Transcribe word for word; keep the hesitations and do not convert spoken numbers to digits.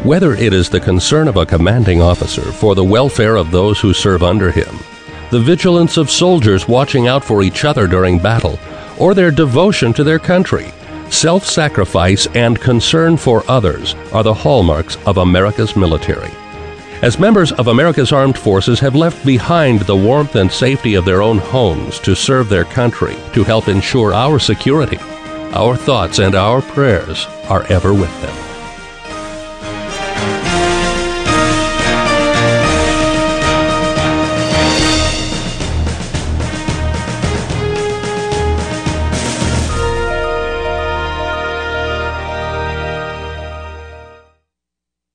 Whether it is the concern of a commanding officer for the welfare of those who serve under him, the vigilance of soldiers watching out for each other during battle, or their devotion to their country, self-sacrifice and concern for others are the hallmarks of America's military. As members of America's armed forces have left behind the warmth and safety of their own homes to serve their country, to help ensure our security, our thoughts and our prayers are ever with them.